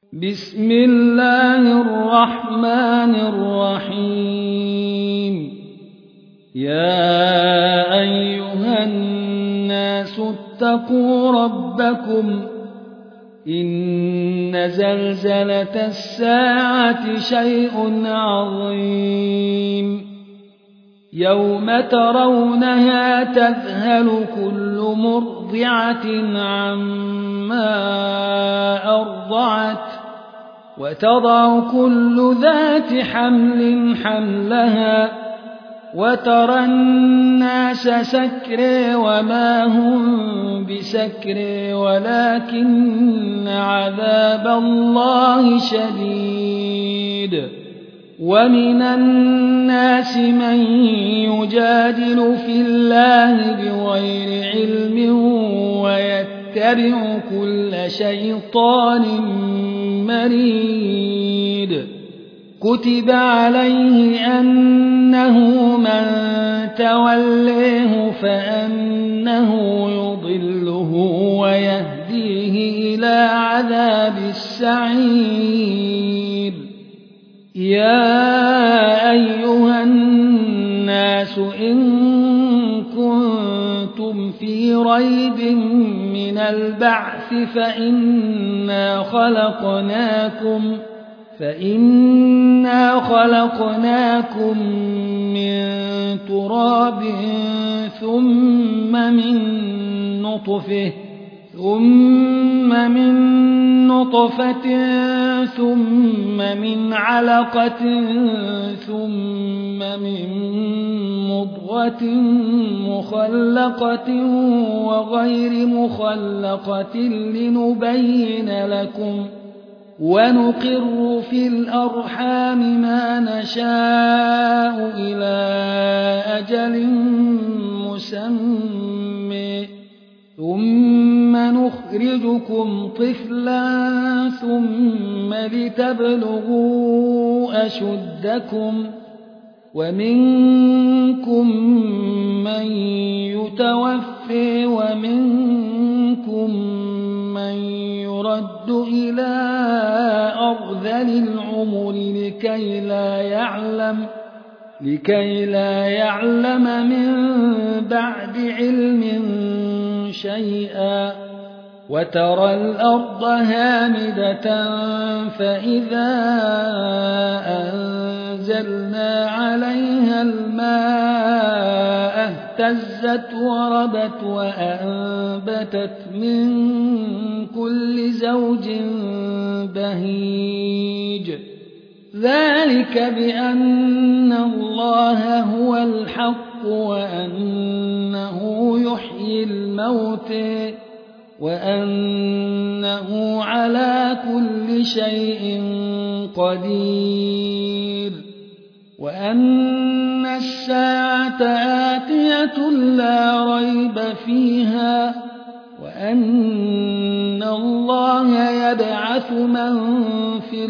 بسم الله الرحمن الرحيم. يا أيها الناس اتقوا ربكم إن زلزلة الساعة شيء عظيم يوم ترونها تذهل كل مرضعة عما أرضعت وتضع كل ذات حمل حملها وترى الناس سكرى وما هم بسكرى ولكن عذاب الله شديد. ومن الناس من يجادل في الله بغير علم ويتبع كل شيطان مريد. كتب عليه أنه من توليه فأنه يضله ويهديه إلى عذاب السعير. يا أيها الناس إن كنتم في ريب من البعث فإنا خلقناكم من تراب ثم من نطفة ثم من علقة ثم من مضغة مخلقة وغير مخلقة لنبين لكم ونقر في الأرحام ما نشاء إلى أجل مسمى ثم نخرجكم طفلا ثم لتبلغوا أشدكم ومنكم من يتوفى ومنكم من يرد إلى أرذل العمر لكي لا يعلم من بعد علم شيئا. وترى الأرض هامدة فإذا أنزلنا عليها الماء اهتزت وربت وأنبتت من كل زوج بهيج. ذلك بأن الله هو الحق وأنه يحيي الموتى وأنه على كل شيء قدير. وأن الساعة آتية لا ريب فيها وأن الله يبعث من في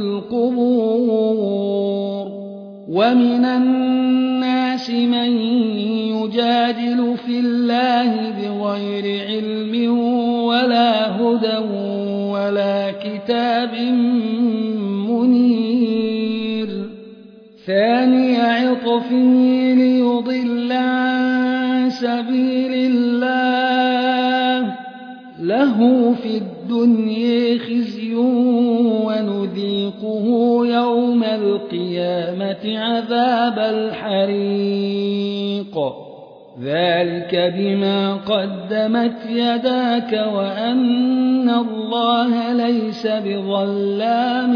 القبور. ومن الناس من يجادل في الله بغير علم ولا هدى ولا كتاب منير. ثاني عطفه ليضل عن سبيل الله له في الدنيا خزي ونذيقه يوم القيامة عذاب الحريق. ذلك بما قدمت يداك وأن الله ليس بظلام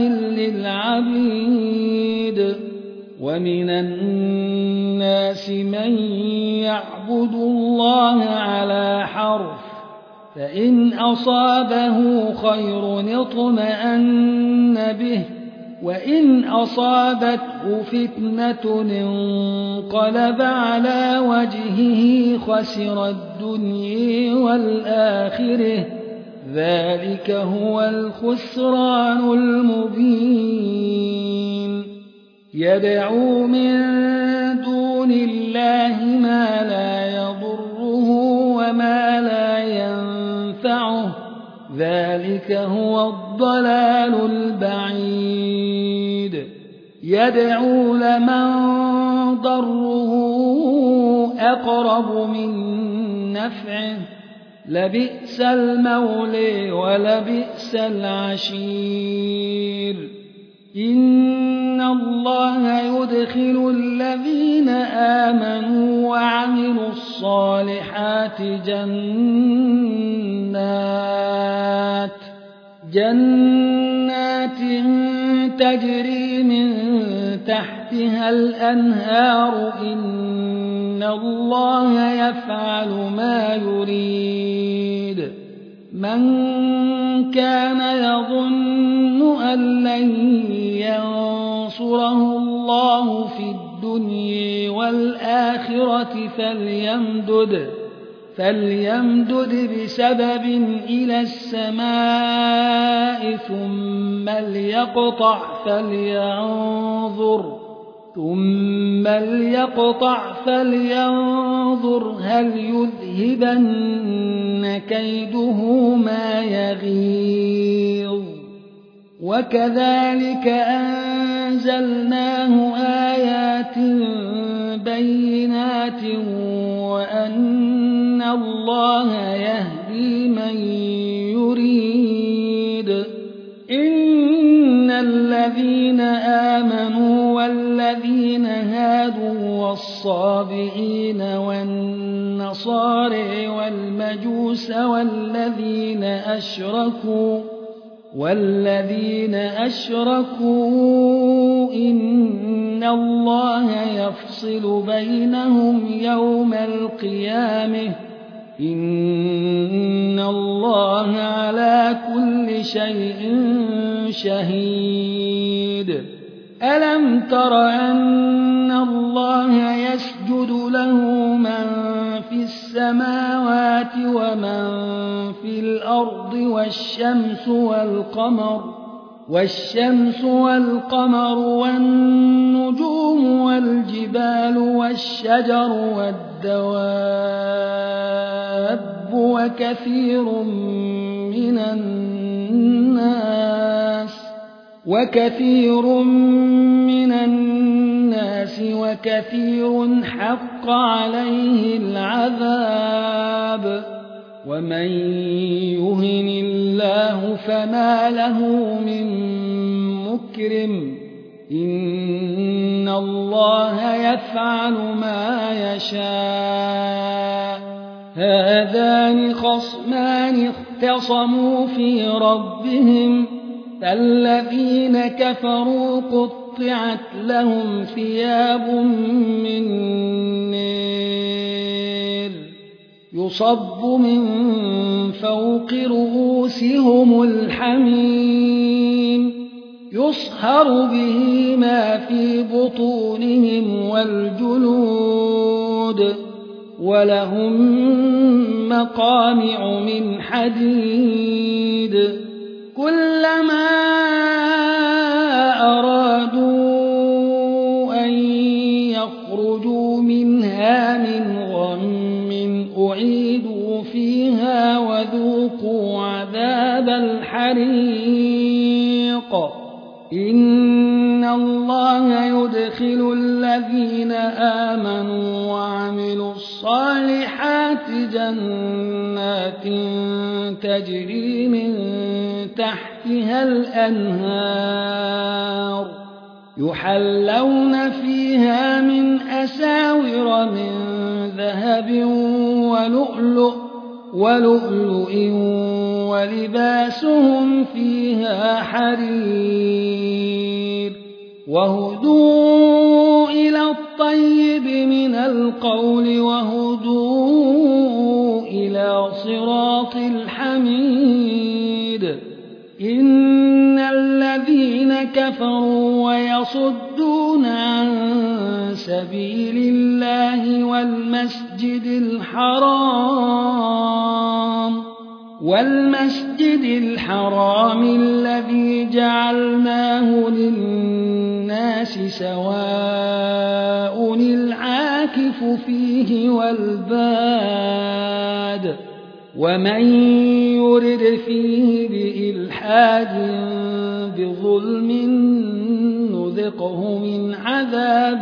للعبيد. ومن الناس من يعبد الله على حرف فإن أصابه خير اطمأن به وإن أصابته فتنة انقلب على وجهه خسر الدنيا والآخرة. ذلك هو الخسران المبين. يدعو من دون الله ما لا يضره وما لا ينفعه ذلك هو الضلال البعيد يدعو لمن ضره أقرب من نفعه لبئس المولى ولبئس العشير إن الله يدخل الذين آمنوا وعملوا الصالحات جنات تجري من تحتها الأنهار إن الله يفعل ما يريد من كان يظن أن لن ينصره الله في الدنيا والآخرة فليمدد بسبب إلى السماء ثم ليقطع فلينظر هل يذهبن كيده ما يغيظ وكذلك أنزلناه آيات بينات وأن الله يهدي من يريد إن الذين آمنوا والذين هادوا والصابئين والنصارى والمجوس والذين أشركوا إن الله يفصل بينهم يوم القيامة إن الله على كل شيء شهيد ألم تر أن الله يسجد له من في السماوات ومن في الأرض والشمس والقمر والنجوم والجبال والشجر والدواب وكثير من الناس وكثير حق عليه العذاب ومن يهن الله فما له من مكرم إن الله يفعل ما يشاء هذان خصمان اختصموا في ربهم فالذين كفروا قطعت لهم ثياب من نار يصب من فوق رؤوسهم الحميم يصهر به ما في بطونهم والجلود ولهم مقامع من حديد كلما أرادوا أن يخرجوا منها من غم أعيدوا فيها وذوقوا عذاب الحريق إن الله يدخل الذين آمنوا وعملوا الصالحات جنات تجري من تحتها الأنهار يحلون فيها من أساور من ذهب ولؤلؤ ولباسهم فيها حرير وهدوا إلى الطيب من القول وهدوا إلى صراط الحميد إن الذين كفروا ويصدون عن سبيل الله والمسجد الحرام الذي جعلناه للناس سواء العاكف فيه والباد ومن يرد فيه بإلحاد بظلم نذقه من عذاب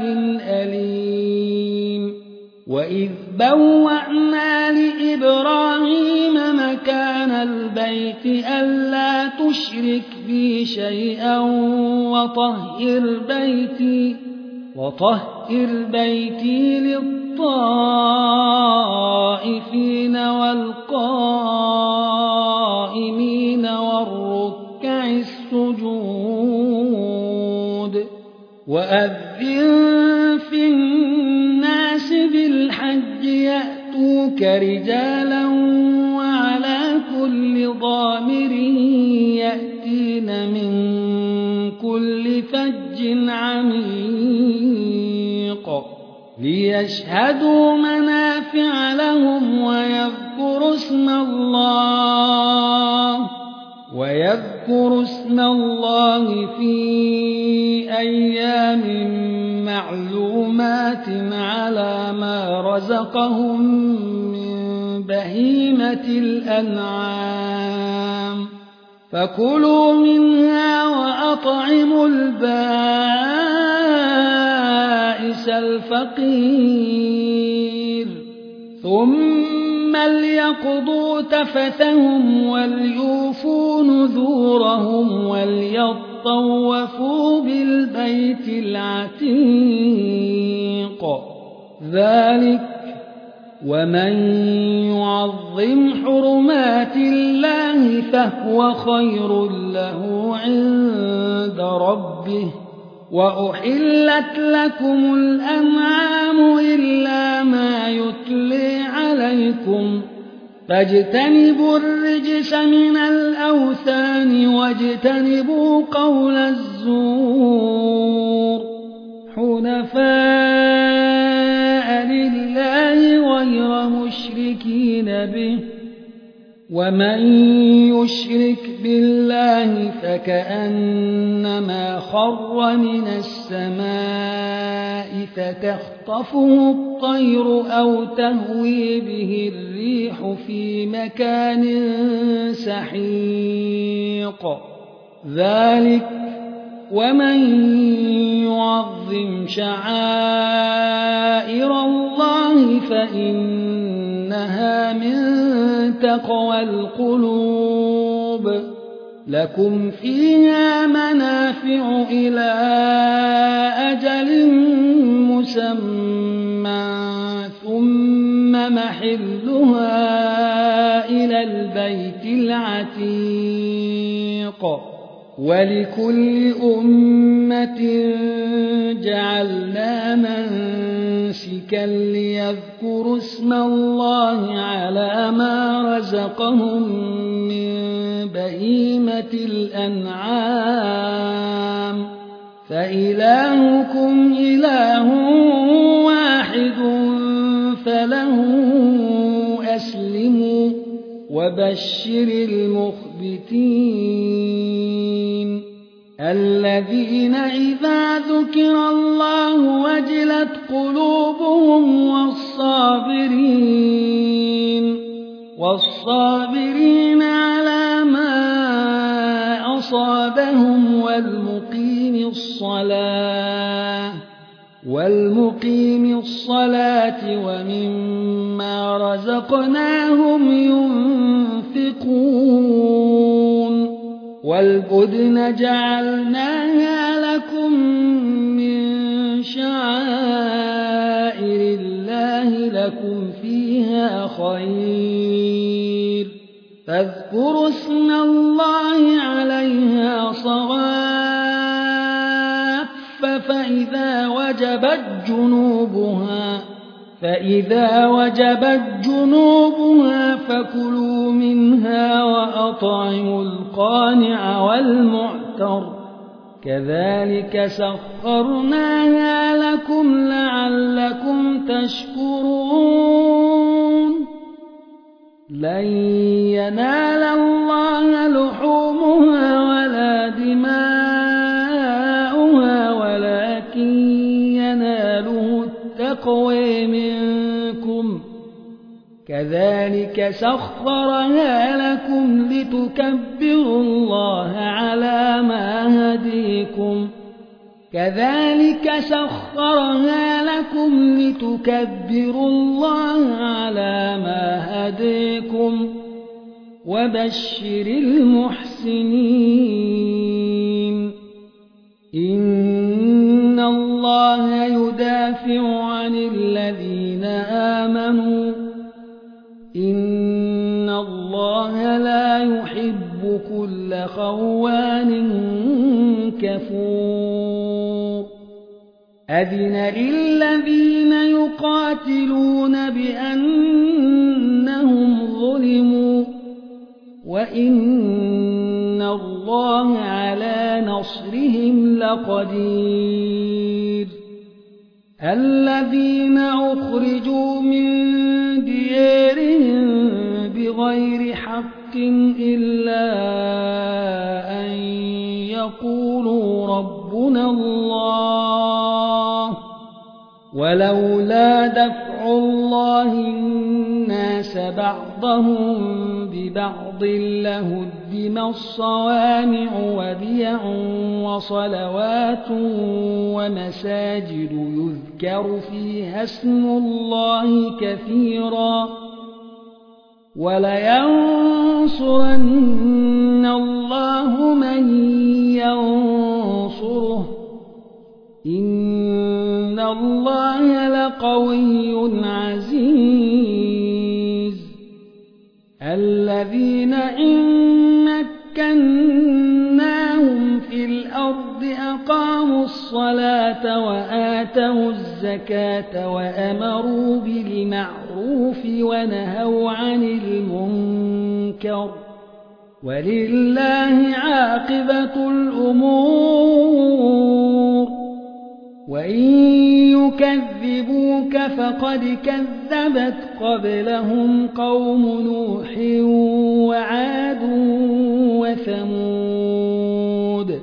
أليم وإذ بوأنا لإبراهيم مكان البيت ألا تشرك بي شيئا وطهر بيتي للطائفين والقائمين والركع السجود وأذن في الناس بالحج يأتوك رجالا وعلى كل ضامر يأتين من كل فج عميق ليشهدوا منافع لهم ويذكروا اسم الله في أيام معلومات على ما رزقهم من بهيمة الأنعام فكلوا منها وأطعموا البائس الفقير ثم ليقضوا تفثهم وليوفوا نذورهم وليطوفوا بالبيت العتيق ذلك ومن يعظم حرمات الله فهو خير له عند ربه وأحلت لكم الأنعام إلا ما يتلي عليكم فاجتنبوا الرجس من الأوثان واجتنبوا قول الزور حنفاء لله غير مشركين به ومن يشرك بالله فكأنما خر من السماء فتخطفه الطير أو تهوي به الريح في مكان سحيق ذلك ومن يعظم شعائر الله فإنها من تقوى القلوب لكم فيها منافع إلى أجل مسمى ثم محلها إلى البيت العتيق ولكل أمة جعلنا منسكا ليذكروا اسم الله على ما رزقهم من بهيمة الأنعام فإلهكم إله واحد فله أسلموا وبشر المخبتين الذين إذا ذكر الله وجلت قلوبهم والصابرين على ما أصابهم والمقيم الصلاة ومما رزقناهم ينفقون والبدن جعلناها لكم من شعائر الله لكم فيها خير فاذكروا اسم الله عليها صواف فإذا وجبت جنوبها فكلوا منها وأطعموا القانع والمعتر كذلك سخرناها لكم لعلكم تشكرون لن ينال الله لحومها ولا دماؤها ولكن يناله التقوى منكم كذلك سخرها لكم لتكبروا الله على ما هديكم وبشر المحسنين إن الله يدافع عن الذين آمنوا إن الله لا يحب كل خوان كفور أذن للذين يقاتلون بأنهم ظلموا وإن الله على نصرهم لقدير الذين أخرجوا من ديارهم بغير حق إلا أن يقولوا ربنا الله ولولا دفع الله الناس بعضهم ببعض لهدمت صوامع وبيع وصلوات ومساجد يذكر فيها اسم الله كثيرا ولينصرن الله من ينصره إن الله لقوي عزيز الذين إن مكناهم في الأرض أقاموا الصلاة وآتوا الزكاة وأمروا بالمعروف ونهوا عن المنكر ولله عاقبة الأمور وإن يكذبوك فقد كذبت قبلهم قوم نوح وعاد وثمود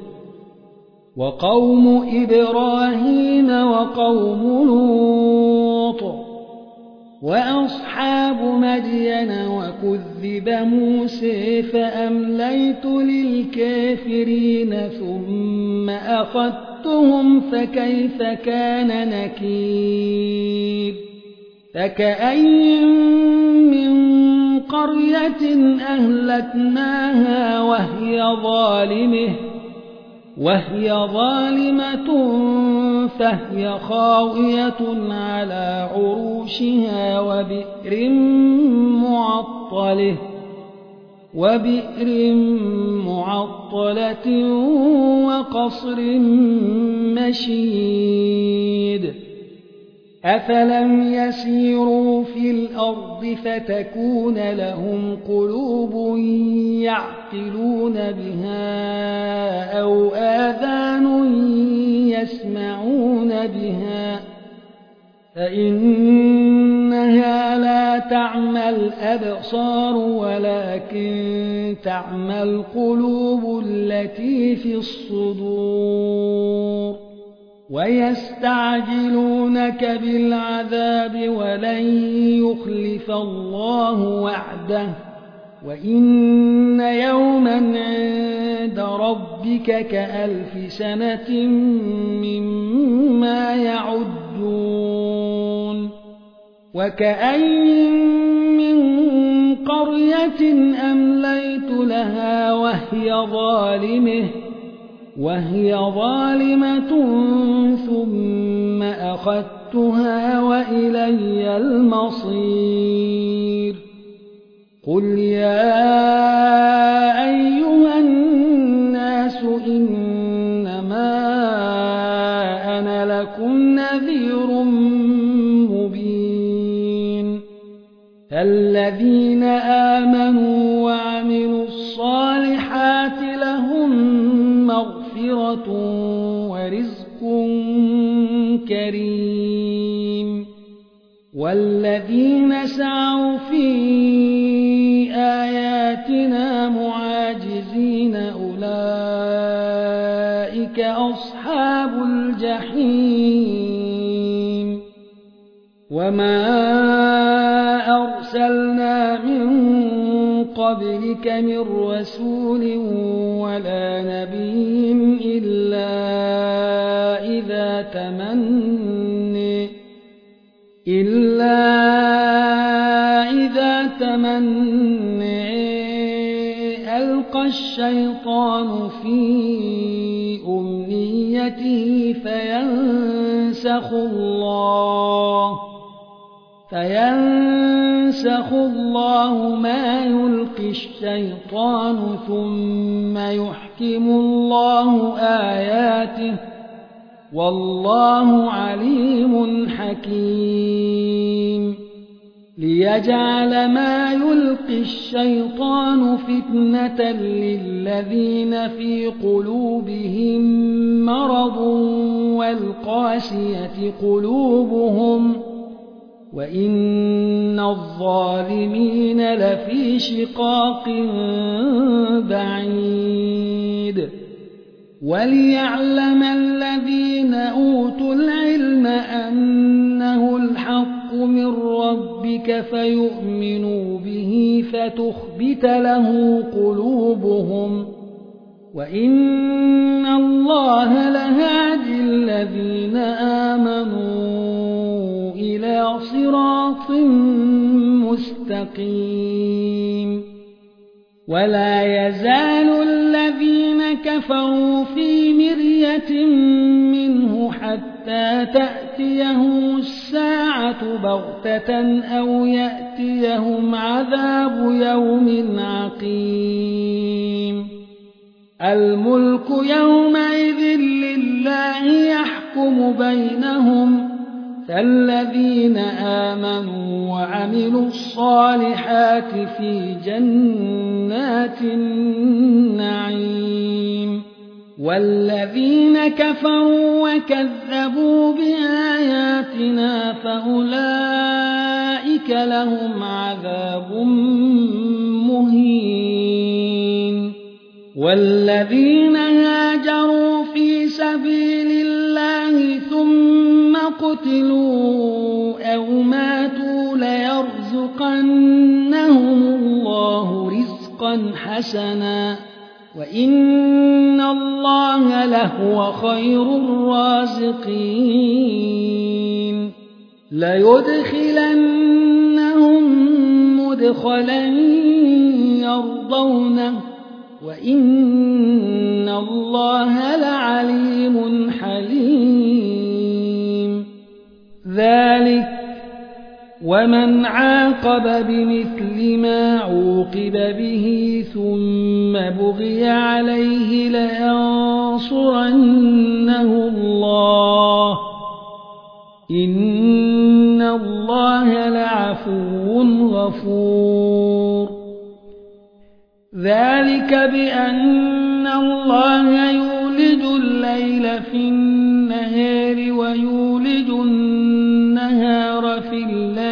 وقوم إبراهيم وقوم لوط وأصحاب مدين وكذب موسى فأمليت للكافرين ثم أخذتهم فكيف كان نكير فكأين من قرية أهلكناها وهي ظالمة فهي خاوية على عروشها وبئر معطلة وقصر مشيد أفلم يسيروا في الأرض فتكون لهم قلوب يعقلون بها أو آذان يسمعون بها فإنها لا تعمى الأبصار ولكن تعمى القلوب التي في الصدور ويستعجلونك بالعذاب ولن يخلف الله وعده وإن يوما عند ربك كألف سنة مما يعدون وكأين من قرية أمليت لها وهي ظالمة ثم أخذتها وإلي المصير قل يا أيها الناس إنما أنا لكم نذير مبين فالذين آمنوا وعملوا الصالحات لهم مغفرة ورزق كريم والذين سعوا في آياتنا معاجزين أولئك أصحاب الجحيم وما أرسلنا من قبلك من رسول ولا نبي إلا إذا تمنى ألقى الشيطان في أمنيته فينسخ الله ما يلقي الشيطان ثم يحكم الله آياته والله عليم حكيم ليجعل ما يلقي الشيطان فتنة للذين في قلوبهم مرض والقاسية قلوبهم وإن الظالمين لفي شقاق بعيد وليعلم الذين أوتوا العلم أنه الحق من ربك فيؤمنوا به فتخبت له قلوبهم وإن الله لهادي الذين آمنوا إلى صراط مستقيم ولا يزال الذين كفروا في مرية منه حتى تأتيهم الساعة بغتة أو يأتيهم عذاب يوم عقيم الملك يومئذ لله يحكم بينهم فالذين آمنوا وعملوا الصالحات في جنات النعيم والذين كفروا وكذبوا بآياتنا فأولئك لهم عذاب مهين والذين هاجروا في سبيل الله ثم قتلوا أو ماتوا ليرزقنهم الله رزقا حسنا وإن الله لهو خير الرازقين ليدخلنهم مدخلا يرضونه وإن الله لعليم حليم ذلك ومن عاقب بمثل ما عوقب به ثم بغي عليه لينصرنه الله إن الله لعفو غفور ذلك بأن الله يولج الليل في النهار ويولج النهار في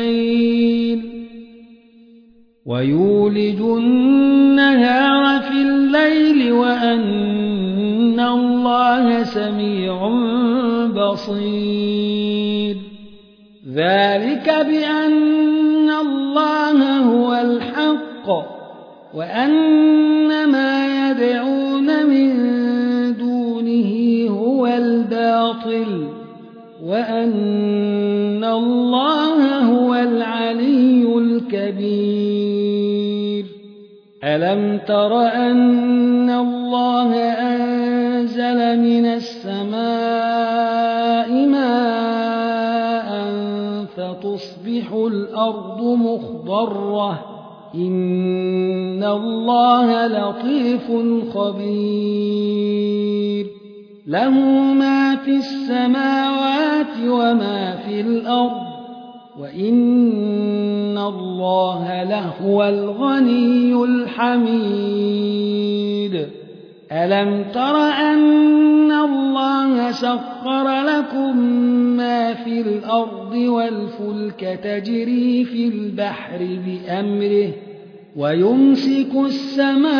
الليل وأن الله سميع بصير ذلك بأن الله هو الحق وأن ما يدعون من دونه هو الباطل وأن الله هو العلي الكبير ألم تر أن الله أنزل من السماء ماء فتصبح الأرض مخضرة إن الله لطيف خبير له ما في السماوات وما في الأرض وإن الله لهو الغني الحميد ألم تر أن الله سخر لكم ما في الأرض والفلك تجري في البحر بأمره ويمسك السماء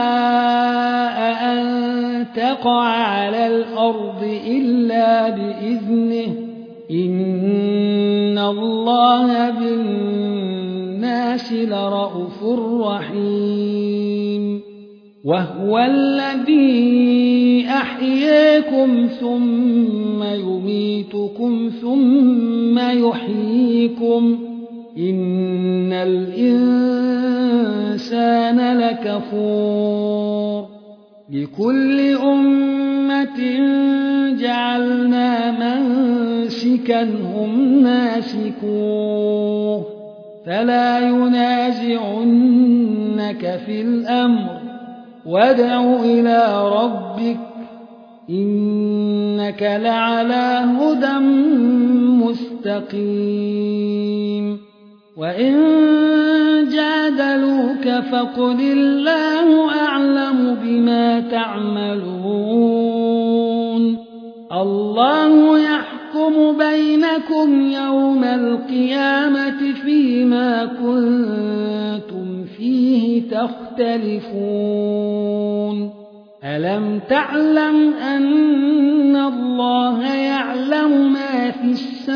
أن تقع على الأرض إلا بإذنه إن الله بالناس لرءوف رحيم وهو الذي أحياكم ثم يميتكم ثم يحييكم إن الإنسان لكفور لكل أمة جعلنا منسكا هم ناسكوه فلا ينازعنك في الأمر وادع إلى ربك إنك لعلى هدى مستقيم وإن جادلوك فقل الله أعلم بما تعملون الله يحكم بينكم يوم القيامة فيما كنتم فيه تختلفون ألم تعلم أن الله يعلم ما في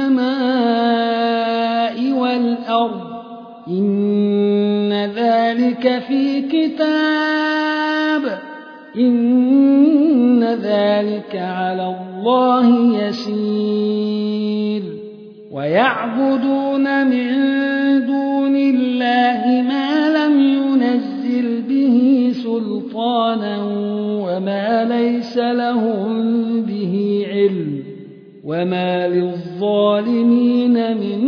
السماء والأرض إن ذلك في كتاب إن ذلك على الله يسير ويعبدون من دون الله ما لم ينزل به سلطانا وما ليس لهم به علم وما للظالمين من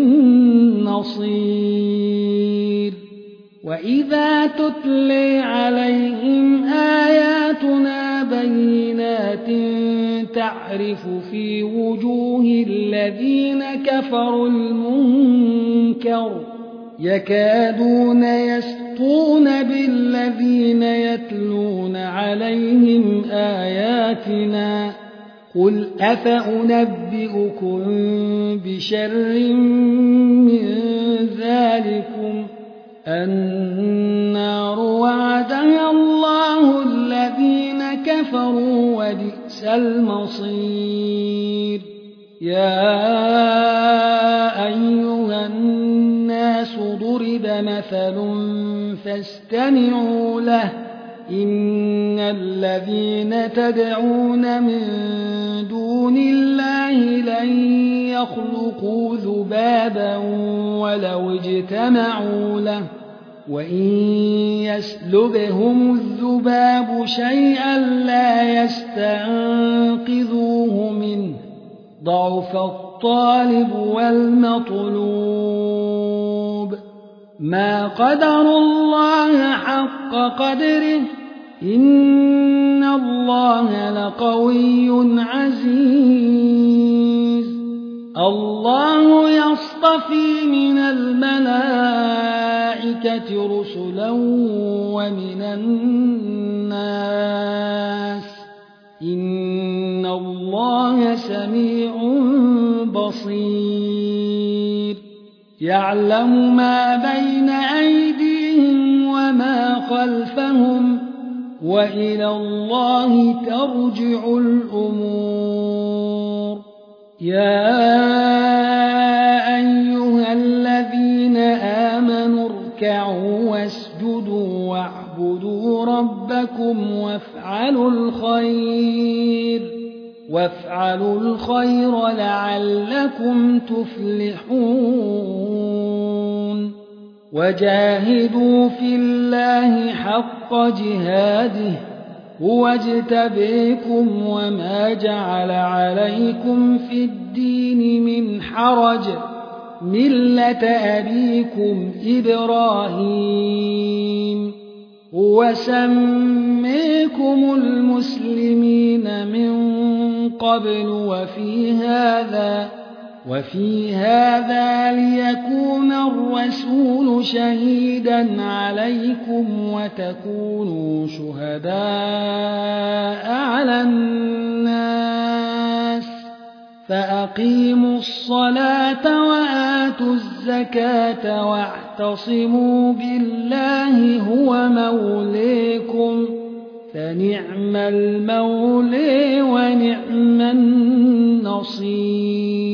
نصير وإذا تتلي عليهم آياتنا بينات تعرف في وجوه الذين كفروا المنكر يكادون يسطون بالذين يتلون عليهم آياتنا قل أفأنبئكم بشر من ذلكم النار وعدها الله الذين كفروا وبئس المصير يا أيها الناس ضرب مثل فاستمعوا له إن الذين تدعون من دون الله لن يخلقوا ذبابا ولو اجتمعوا له وإن يسلبهم الذباب شيئا لا يستنقذوه منه ضعف الطالب والمطلوب ما قدروا الله حق قدره إن الله لقوي عزيز الله يصطفي من الملائكة رسلا ومن الناس إن الله سميع بصير يعلم ما بين أيديهم وما خلفهم وإلى الله ترجع الأمور يا أيها الذين آمنوا اركعوا واسجدوا واعبدوا ربكم وافعلوا الخير لعلكم تفلحون وجاهدوا في الله حق جهاده هو اجتبيكم وما جعل عليكم في الدين من حرج ملة أبيكم إبراهيم هو سميكم المسلمين من قبل وفي هذا ليكون الرسول شهيدا عليكم وتكونوا شهداء على الناس فأقيموا الصلاة وآتوا الزكاة واعتصموا بالله هو موليكم فنعم المولى ونعم النصير